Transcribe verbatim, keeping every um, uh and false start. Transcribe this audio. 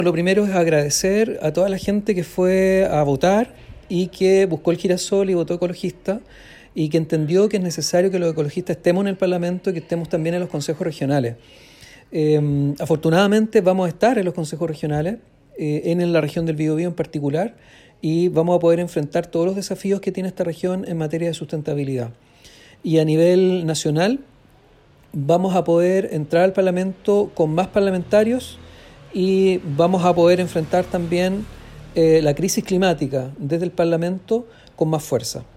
Lo primero es agradecer a toda la gente que fue a votar y que buscó el girasol y votó ecologista y que entendió que es necesario que los ecologistas estemos en el Parlamento y que estemos también en los consejos regionales. Eh, afortunadamente vamos a estar en los consejos regionales, eh, en la región del Biobío en particular, y vamos a poder enfrentar todos los desafíos que tiene esta región en materia de sustentabilidad. Y a nivel nacional vamos a poder entrar al Parlamento con más parlamentarios y vamos a poder enfrentar también eh, la crisis climática desde el Parlamento con más fuerza.